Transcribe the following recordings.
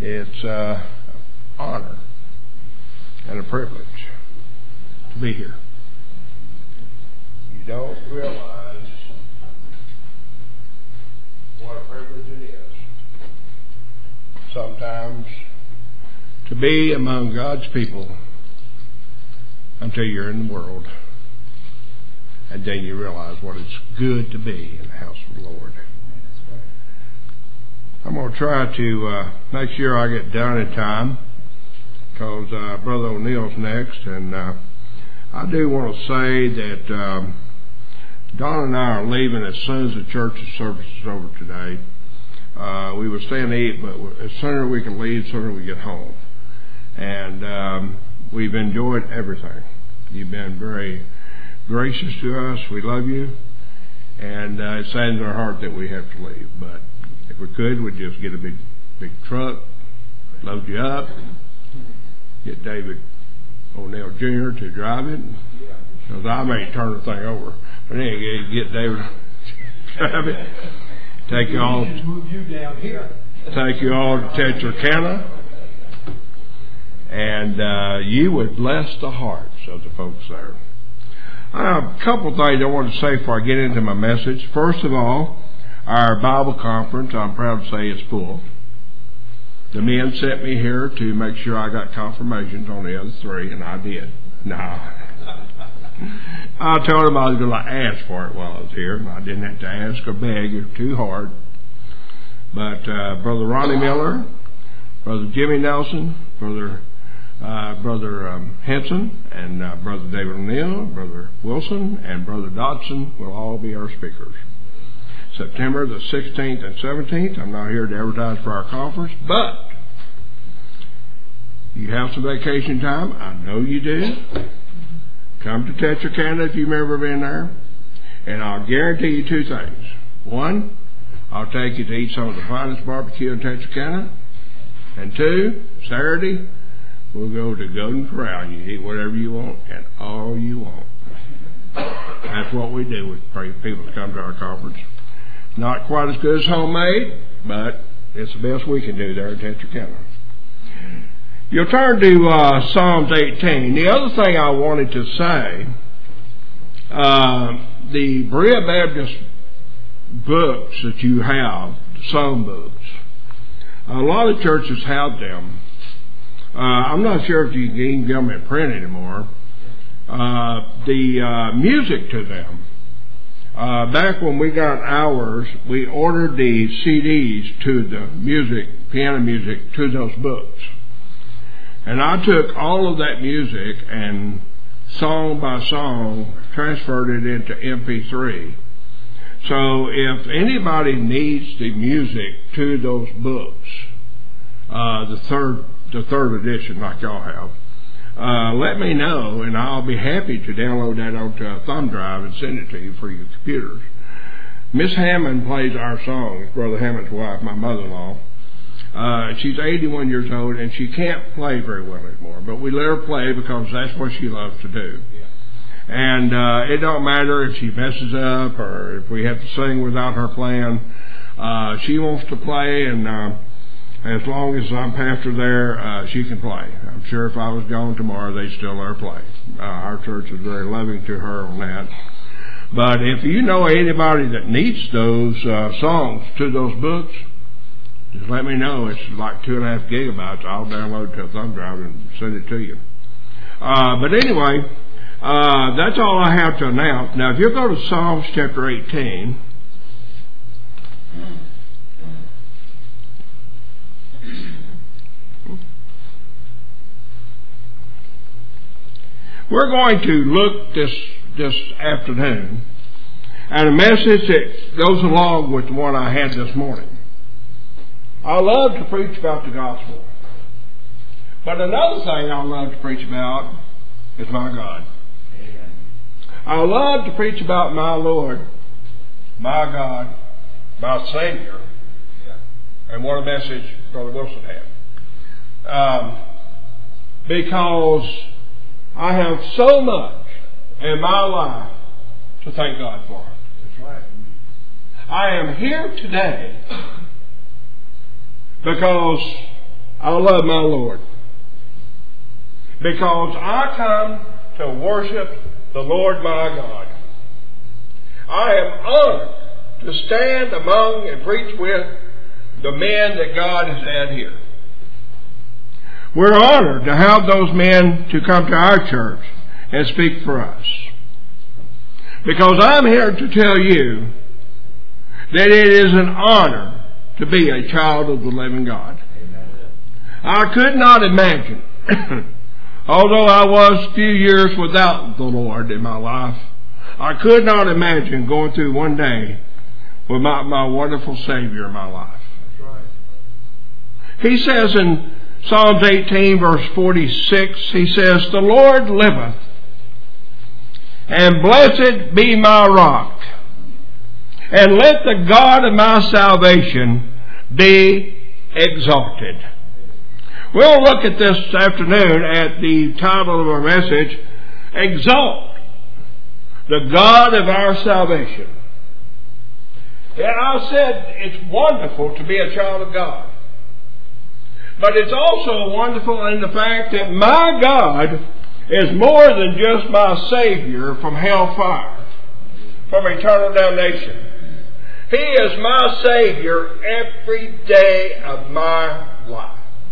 It's an honor and a privilege to be here. You don't realize what a privilege it is sometimes to be among God's people until you're in the world, and then you realize what it's good to be in the house of the Lord. I'm going to try to make sure I get done in time, because Brother O'Neill's next, and I do want to say that Don and I are leaving as soon as the church's service is over today. We were staying to eat, but as sooner we can leave, sooner we get home. And we've enjoyed everything. You've been very gracious to us. We love you. And it saddens our heart that we have to leave. But if we could, we'd just get a big truck, load you up, get David O'Neill Jr. to drive it. Because I may turn the thing over. But anyway, get David to drive it. Take you all to Texarkana. And you would bless the hearts of the folks there. A couple of things I want to say before I get into my message. First of all, our Bible conference, I'm proud to say, is full. The men sent me here to make sure I got confirmations on the other three, and I did. No. I told them I was going to ask for it while I was here. I didn't have to ask or beg. It's too hard. But Brother Ronnie Miller, Brother Jimmy Nelson, Brother Henson, and Brother David O'Neill, Brother Wilson, and Brother Dodson will all be our speakers. September the 16th and 17th. I'm not here to advertise for our conference, but you have some vacation time. I know you do. Come to Texarkana if you've never been there, and I'll guarantee you two things. One, I'll take you to eat some of the finest barbecue in Texarkana, and two, Saturday, we'll go to Golden Corral. You eat whatever you want and all you want. That's what we do with people that come to our conference. Not quite as good as homemade, but it's the best we can do there in Texarkana. You'll turn to Psalms 18. The other thing I wanted to say, the Berea Baptist books that you have, song books, a lot of churches have them. I'm not sure if you can even get them in print anymore. The music to them. Back when we got ours, we ordered the CDs to the music, piano music, to those books. And I took all of that music and song by song transferred it into MP3. So if anybody needs the music to those books, the third edition like y'all have, let me know, and I'll be happy to download that onto a thumb drive and send it to you for your computers. Miss Hammond plays our songs, Brother Hammond's wife, my mother-in-law. She's 81 years old, and she can't play very well anymore, but we let her play because that's what she loves to do. And it don't matter if she messes up or if we have to sing without her playing. She wants to play, and as long as I'm pastor there, she can play. I'm sure if I was gone tomorrow, they'd still let her play. Our church is very loving to her on that. But if you know anybody that needs those songs to those books, just let me know. It's like 2.5 gigabytes. I'll download it to a thumb drive and send it to you. But anyway, that's all I have to announce. Now, if you go to Psalms chapter 18, we're going to look this afternoon at a message that goes along with the one I had this morning. I love to preach about the gospel. But another thing I love to preach about is my God. Amen. I love to preach about my Lord, my God, my Savior. And what a message Brother Wilson had. Because I have so much in my life to thank God for. That's right. I am here today because I love my Lord. Because I come to worship the Lord my God. I am honored to stand among and preach with the men that God has had here. We're honored to have those men to come to our church and speak for us. Because I'm here to tell you that it is an honor to be a child of the living God. I could not imagine, although I was a few years without the Lord in my life, I could not imagine going through one day without my wonderful Savior in my life. He says in Psalms 18 verse 46, he says, "The Lord liveth, and blessed be my rock, and let the God of my salvation be exalted." We'll look at this afternoon at the title of our message, Exalt the God of our salvation. And I said it's wonderful to be a child of God. But it's also wonderful in the fact that my God is more than just my Savior from hellfire, from eternal damnation. He is my Savior every day of my life.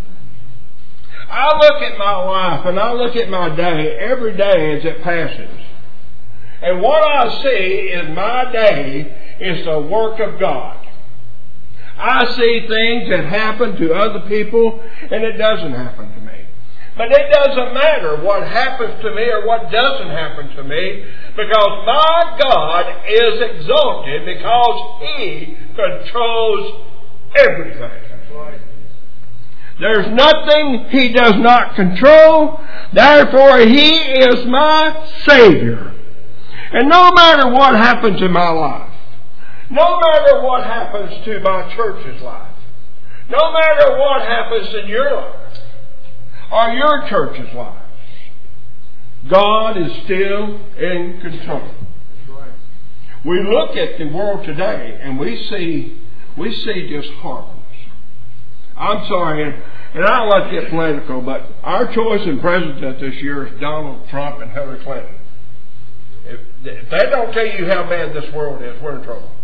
I look at my life and I look at my day every day as it passes. And what I see in my day is the work of God. I see things that happen to other people and it doesn't happen to me. But it doesn't matter what happens to me or what doesn't happen to me, because my God is exalted because He controls everything. There's nothing He does not control. Therefore, He is my Savior. And no matter what happens in my life, no matter what happens to my church's life, no matter what happens in your life, or your church's life, God is still in control. We look at the world today and we see just horrors. I'm sorry, and I don't like to get political, but our choice in president this year is Donald Trump and Hillary Clinton. If they don't tell you how bad this world is, we're in trouble.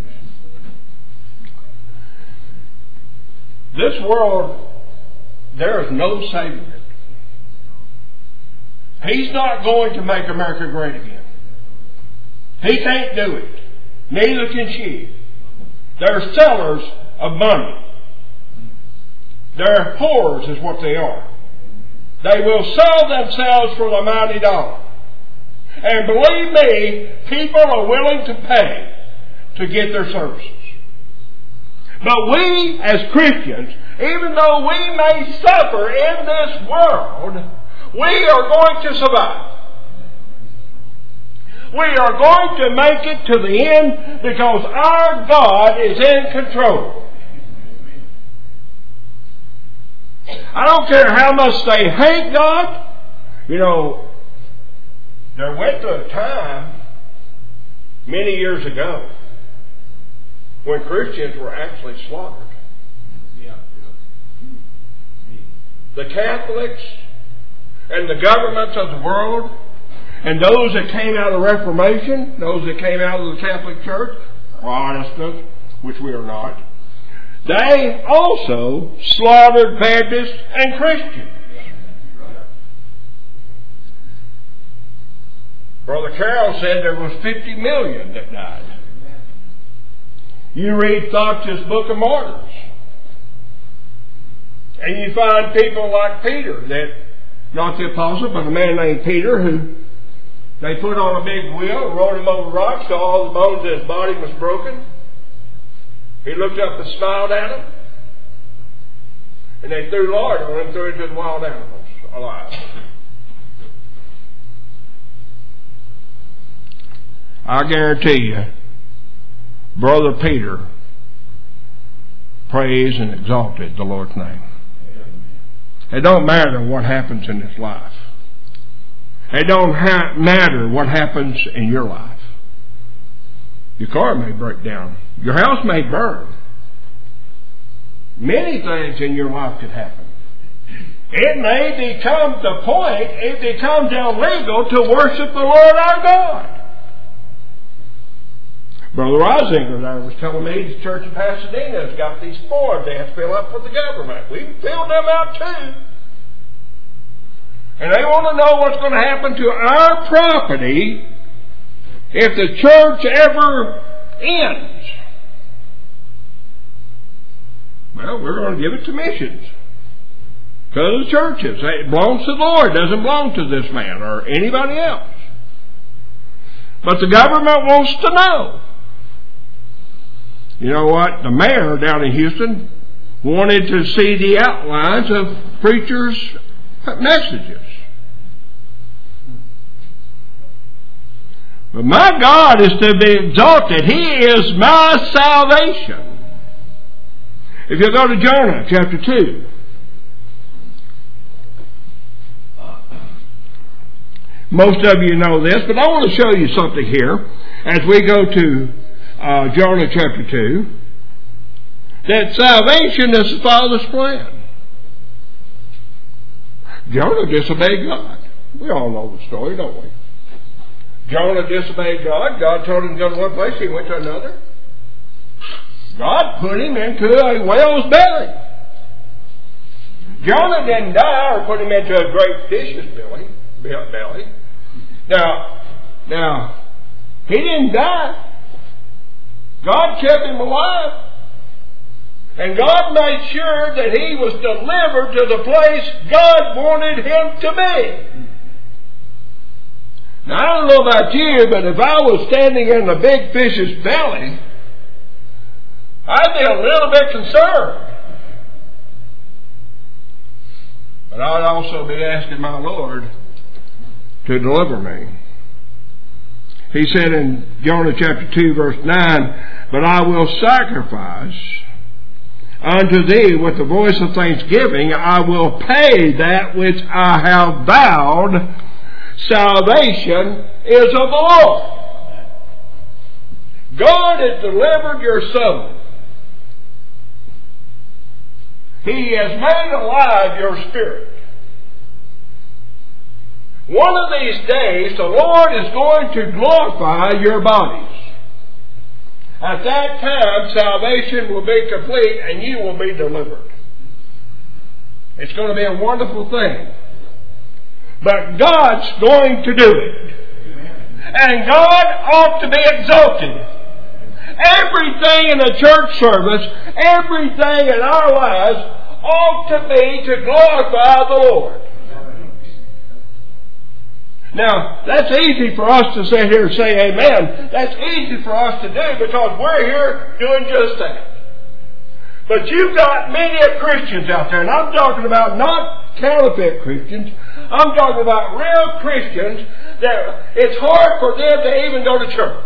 This world, there is no saving it. He's not going to make America great again. He can't do it. Neither can she. They're sellers of money. They're whores is what they are. They will sell themselves for the mighty dollar. And believe me, people are willing to pay to get their services. But we, as Christians, even though we may suffer in this world, we are going to survive. We are going to make it to the end because our God is in control. I don't care how much they hate God. You know, there went a time many years ago when Christians were actually slaughtered. The Catholics and the governments of the world and those that came out of the Reformation, those that came out of the Catholic Church, Protestants, which we are not, they also slaughtered Baptists and Christians. Brother Carroll said there was 50 million that died. You read Fox's Book of Martyrs, and you find people like Peter, that not the apostle, but a man named Peter, who they put on a big wheel and rode him over rocks till all the bones in his body was broken. He looked up and smiled at them, and they threw lard on him and threw him to the wild animals alive. I guarantee you, Brother Peter praised and exalted the Lord's name. It don't matter what happens in this life. It don't matter what happens in your life. Your car may break down. Your house may burn. Many things in your life could happen. it may become the point, it becomes illegal to worship the Lord our God. Brother Rosinger was telling me the church in Pasadena has got these forms they have to fill up for the government. We filled them out too. And they want to know what's going to happen to our property if the church ever ends. Well, we're going to give it to missions. Because of the churches. It belongs to the Lord. It doesn't belong to this man or anybody else. But the government wants to know. You know what? The mayor down in Houston wanted to see the outlines of preachers' messages. But my God is to be exalted. He is my salvation. If you go to Jonah chapter 2. Most of you know this, but I want to show you something here as we go to Jonah chapter 2. That salvation is the Father's plan. Jonah disobeyed God. We all know the story, don't we? Jonah disobeyed God. God told him to go to one place. He went to another. God put him into a whale's belly. Jonah didn't die or put him into a great fish's belly. Now, he didn't die. God kept him alive. And God made sure that he was delivered to the place God wanted him to be. Now, I don't know about you, but if I was standing in the big fish's belly, I'd be a little bit concerned. But I'd also be asking my Lord to deliver me. He said in Jonah chapter 2 verse 9, "But I will sacrifice unto thee with the voice of thanksgiving. I will pay that which I have vowed. Salvation is of the Lord." God has delivered your soul. He has made alive your spirit. One of these days, the Lord is going to glorify your bodies. At that time, salvation will be complete and you will be delivered. It's going to be a wonderful thing. But God's going to do it. And God ought to be exalted. Everything in a church service, everything in our lives ought to be to glorify the Lord. Now, that's easy for us to sit here and say amen. That's easy for us to do because we're here doing just that. But you've got many Christians out there, and I'm talking about not counterfeit Christians. I'm talking about real Christians that it's hard for them to even go to church.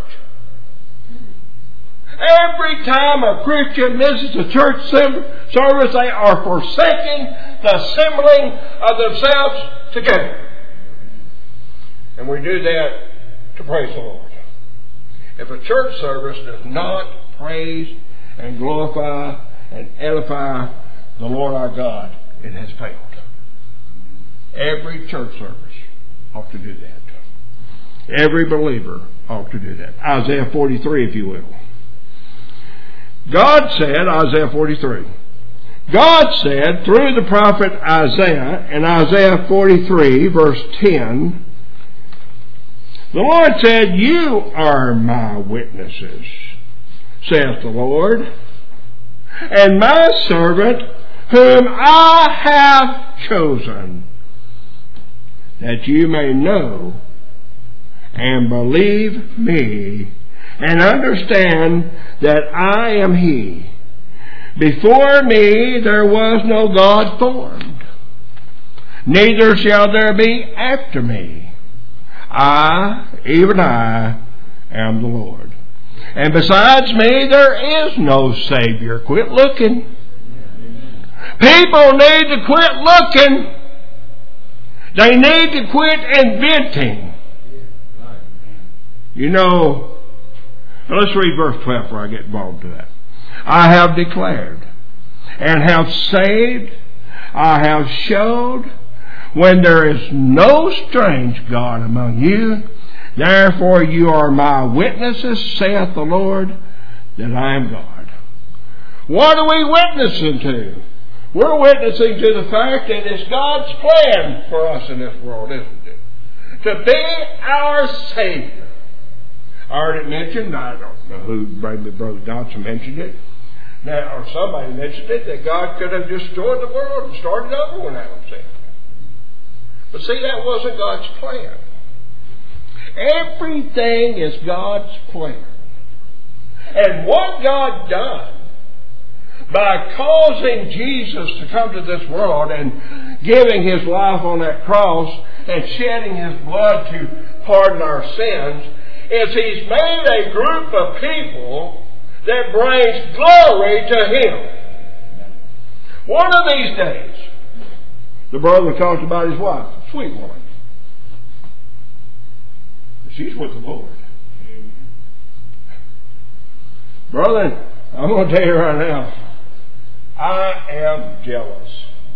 Every time a Christian misses a church service, they are forsaking the assembling of themselves together. And we do that to praise the Lord. If a church service does not praise and glorify and edify the Lord our God, it has failed. Every church service ought to do that. Every believer ought to do that. Isaiah 43, if you will. God said, Isaiah 43, God said through the prophet Isaiah in Isaiah 43 verse 10, the Lord said, "You are my witnesses, saith the Lord, and my servant whom I have chosen, that you may know and believe me and understand that I am He. Before me there was no God formed, neither shall there be after me. I, even I, am the Lord. And besides me there is no Savior." Quit looking. People need to quit looking. They need to quit inventing. You know, let's read verse 12 before I get involved to that. "I have declared and have saved. I have showed when there is no strange God among you. Therefore you are my witnesses, saith the Lord, that I am God. What are we witnessing to? We're witnessing to the fact that it's God's plan for us in this world, isn't it? To be our Savior. I already mentioned, I don't know who, maybe Brother Johnson mentioned it, or somebody mentioned it, that God could have destroyed the world and started over when Adam sinned. But see, that wasn't God's plan. Everything is God's plan. And what God done by causing Jesus to come to this world and giving His life on that cross and shedding His blood to pardon our sins is He's made a group of people that brings glory to Him. One of these days, the brother talked about his wife, sweet one. She's with the Lord. Brother, I'm going to tell you right now, I am jealous.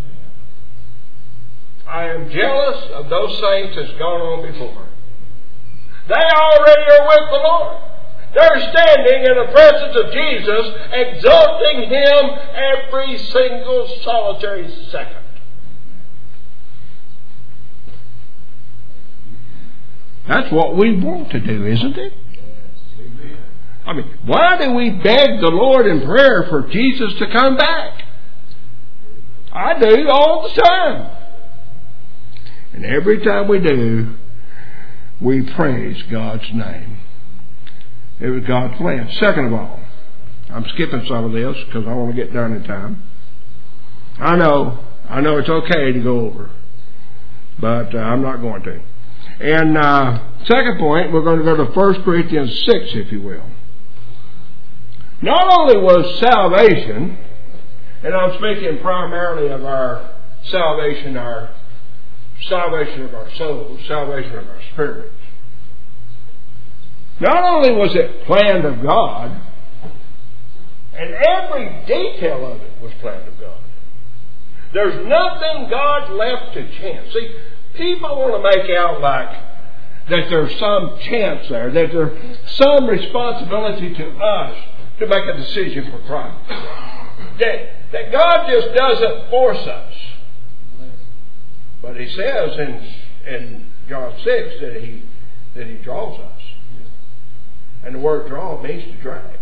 I am jealous of those saints that's gone on before. They already are with the Lord. They're standing in the presence of Jesus, exalting Him every single solitary second. That's what we want to do, isn't it? I mean, why do we beg the Lord in prayer for Jesus to come back? I do all the time. And every time we do, we praise God's name. It was God's plan. Second of all, I'm skipping some of this because I want to get done in time. I know it's okay to go over, but I'm not going to. And second point, we're going to go to 1 Corinthians 6, if you will. Not only was salvation, and I'm speaking primarily of our salvation of our souls, salvation of our spirits. Not only was it planned of God, and every detail of it was planned of God. There's nothing God left to chance. See, people want to make out like that there's some chance there, that there's some responsibility to us to make a decision for Christ. That God just doesn't force us. But He says in John 6 that He draws us. And the word draw means to drag.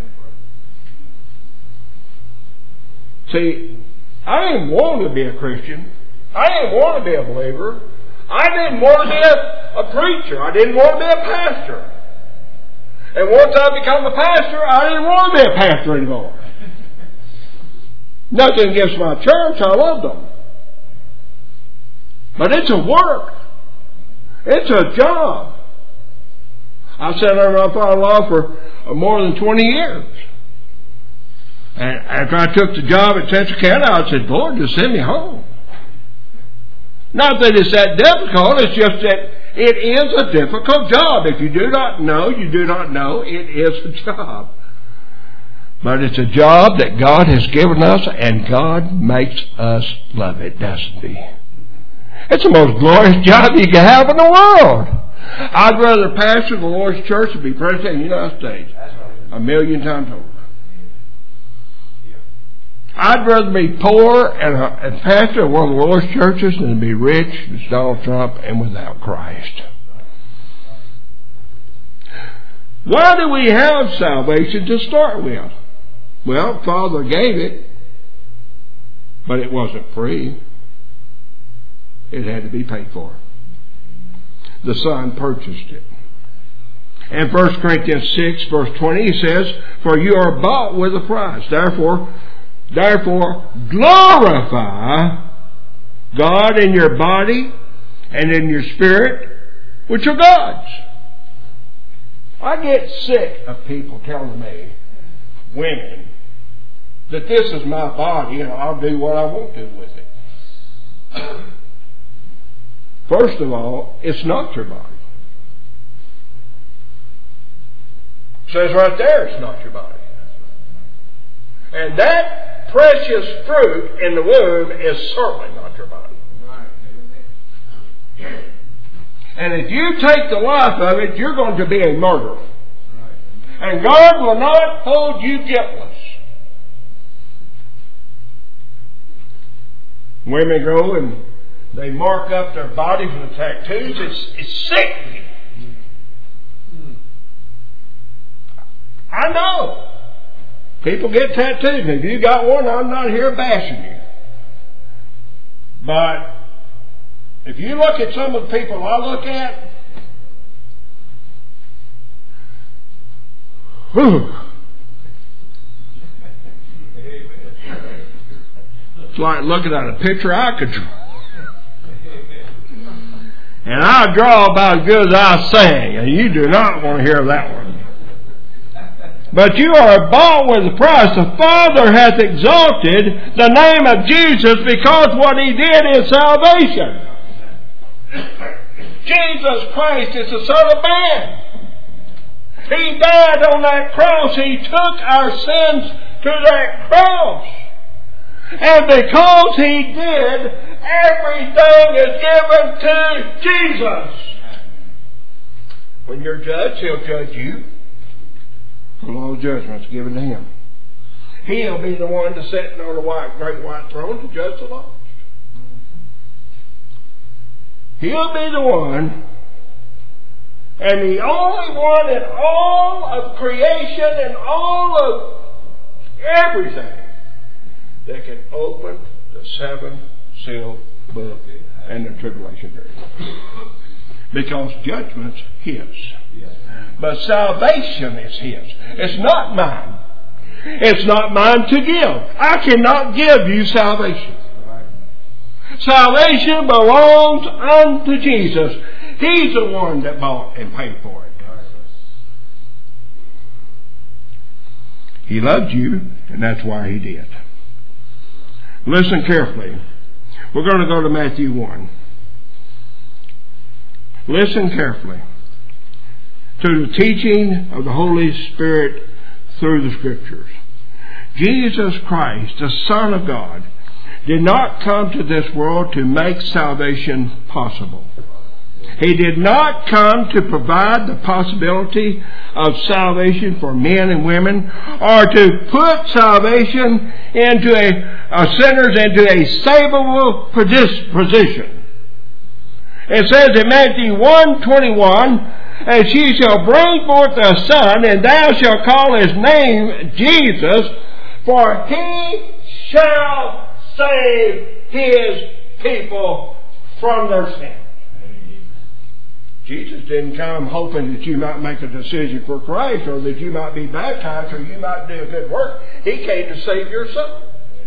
See, I didn't want to be a Christian. I didn't want to be a believer. I didn't want to be a preacher. I didn't want to be a pastor. And once I become a pastor, I didn't want to be a pastor anymore. Nothing against my church. I love them. But it's a work. It's a job. I've sat under my father-in-law for more than 20 years. And after I took the job at Texarkana, I said, Lord, just send me home. Not that it's that difficult, it's just that it is a difficult job. If you do not know, you do not know. It is a job. But it's a job that God has given us, and God makes us love it, doesn't He? It's the most glorious job you can have in the world. I'd rather pastor the Lord's church than be president of the United States. 1,000,000 times over. I'd rather be poor and pastor of one of the Lord's churches than be rich as Donald Trump and without Christ. Why do we have salvation to start with? Well, Father gave it, but it wasn't free. It had to be paid for. The Son purchased it. In 1 Corinthians 6, verse 20, He says, For you are bought with a price. Therefore, glorify God in your body and in your spirit, which are God's. I get sick of people telling me, women, that this is my body and I'll do what I want to with it. First of all, it's not your body. It says right there it's not your body. And that precious fruit in the womb is certainly not your body. And if you take the life of it, you're going to be a murderer. And God will not hold you guiltless. Women go and they mark up their bodies with tattoos. It's sickening. I know. People get tattoos. And if you got one, I'm not here bashing you. But if you look at some of the people I look at, it's like looking at a picture I could draw. And I draw about as good as I sing, and you do not want to hear that one. But you are bought with a price. The Father hath exalted the name of Jesus because what He did is salvation. Jesus Christ is the Son of Man. He died on that cross. He took our sins to that cross. And because He did, everything is given to Jesus. When you're judged, He'll judge you. The law of judgment is given to Him. He'll be the one to sit on the great white throne to judge the lost. He'll be the one, and the only one in all of creation and all of everything that can open the 7-seal book and the tribulation period. Because judgment's His. But salvation is His. It's not mine. It's not mine to give. I cannot give you salvation. Salvation belongs unto Jesus. He's the one that bought and paid for it. He loved you, and that's why He did. Listen carefully. We're going to go to Matthew 1. Listen carefully to the teaching of the Holy Spirit through the Scriptures. Jesus Christ, the Son of God, did not come to this world to make salvation possible. He did not come to provide the possibility of salvation for men and women, or to put salvation into sinners into a savable position. It says in Matthew 1:21, "And she shall bring forth a son, and thou shalt call his name Jesus, for he shall save his people from their sins." Jesus didn't come hoping that you might make a decision for Christ, or that you might be baptized, or you might do a good work. He came to save your soul.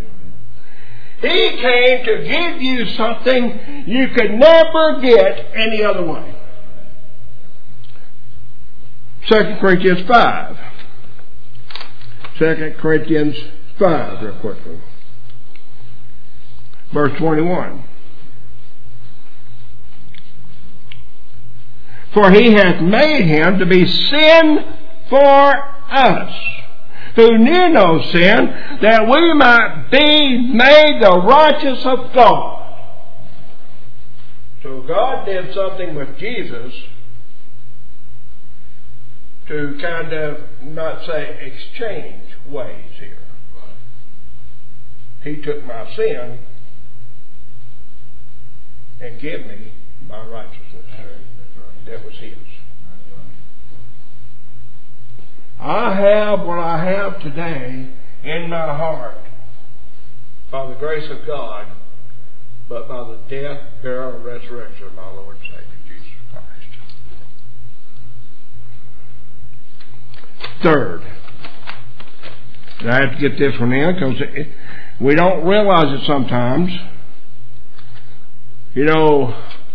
He came to give you something you could never get any other way. 2 Corinthians 5. 2 Corinthians 5, real quickly. Verse 21. "For He hath made Him to be sin for us, who knew no sin, that we might be made the righteousness of God." So God did something with Jesus to kind of, not say exchange ways here. He took my sin and gave me my righteousness. That was His. I have what I have today in my heart by the grace of God, but by the death, burial, and resurrection of my Lord and Savior, Jesus Christ. Third, and I have to get this one in because we don't realize it sometimes. You know,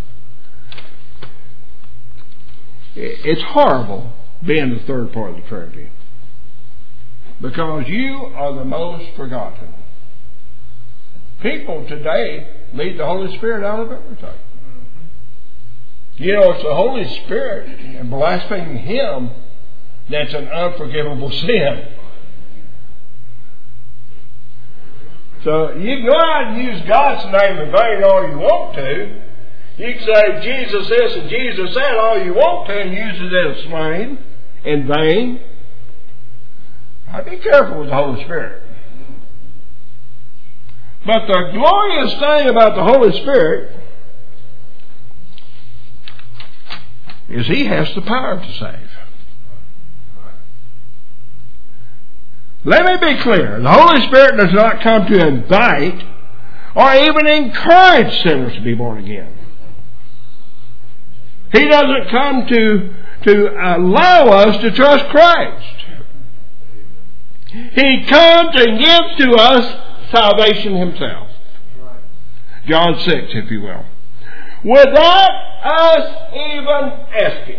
it's horrible being the third part of the Trinity, because you are the most forgotten. People today leave the Holy Spirit out of everything. You know, it's the Holy Spirit and blaspheming Him that's an unforgivable sin. So you can go out and use God's name in vain all you want to. You can say Jesus this and Jesus that all you want to and use it in vain. I'd be careful with the Holy Spirit. But the glorious thing about the Holy Spirit is He has the power to save. Let me be clear. The Holy Spirit does not come to invite or even encourage sinners to be born again. He doesn't come to allow us to trust Christ. He comes and gives to us salvation Himself. John 6, if you will. Without us even asking.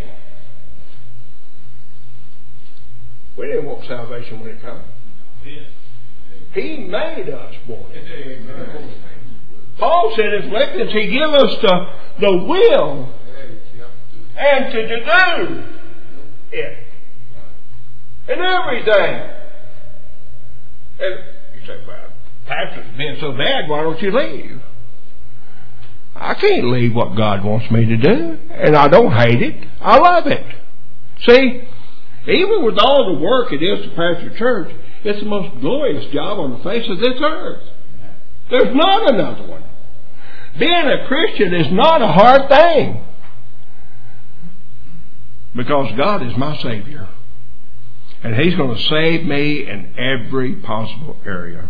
We didn't want salvation when it comes. He made us born. Paul said in Philippians, He gave us the will and to do it. And everything. And you say, well, Pastor's been so bad, why don't you leave? I can't leave what God wants me to do. And I don't hate it. I love it. See, even with all the work it is to pastor a church, it's the most glorious job on the face of this earth. There's not another one. Being a Christian is not a hard thing. Because God is my Savior. And He's going to save me in every possible area.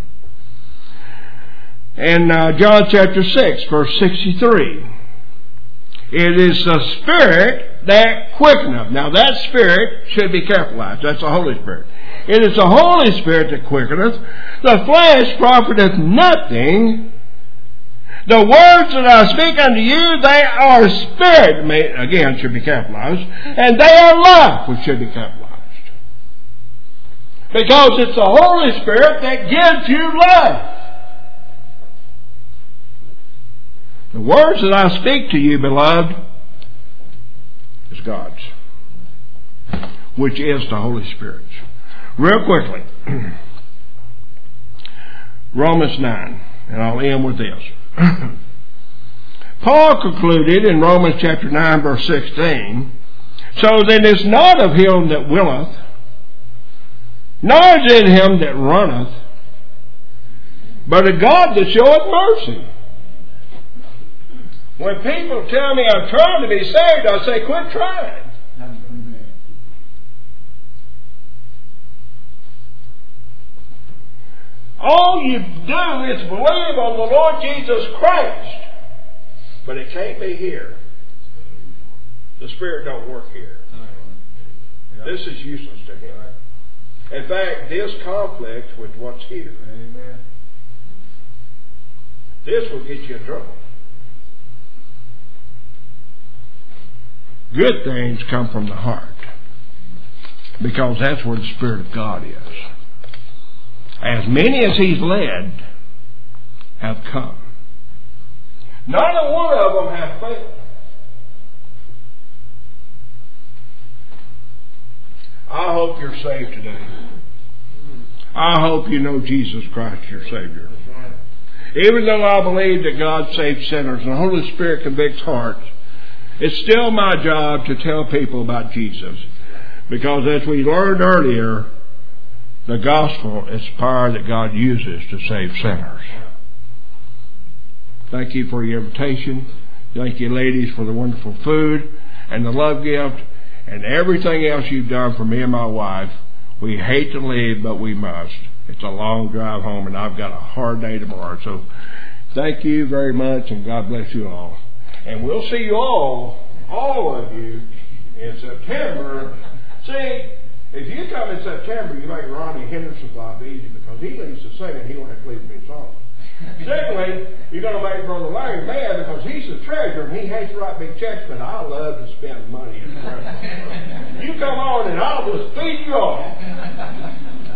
In John chapter 6, verse 63, it is the Spirit that quickeneth. Now that Spirit should be capitalized. That's the Holy Spirit. It is the Holy Spirit that quickeneth. The flesh profiteth nothing. The words that I speak unto you, they are Spirit, again, should be capitalized, and they are life, which should be capitalized. Because it's the Holy Spirit that gives you life. The words that I speak to you, beloved, is God's, which is the Holy Spirit's. Real quickly, Romans 9, and I'll end with this. Paul concluded in Romans chapter 9, verse 16, so that it's not of him that willeth, nor is it him that runneth, but of God that showeth mercy. When people tell me I'm trying to be saved, I say, quit trying. All you do is believe on the Lord Jesus Christ. But it can't be here. The Spirit don't work here. This is useless to Him. In fact, this conflicts with what's here. This will get you in trouble. Good things come from the heart. Because that's where the Spirit of God is. As many as He's led have come. Not a one of them have failed. I hope you're saved today. I hope you know Jesus Christ, your Savior. Even though I believe that God saves sinners and the Holy Spirit convicts hearts, it's still my job to tell people about Jesus. Because as we learned earlier, the gospel is the power that God uses to save sinners. Thank you for your invitation. Thank you, ladies, for the wonderful food and the love gift and everything else you've done for me and my wife. We hate to leave, but we must. It's a long drive home, and I've got a hard day tomorrow. So thank you very much, and God bless you all. And we'll see you all of you, in September. See, if you come in September, you make Ronnie Henderson's life easy because he leads to sing and he don't have to lead me a song. Secondly, you're going to make Brother Larry mad because he's the treasurer and he hates to write big checks, but I love to spend money in the restaurant. You come on and I'll just feed you all.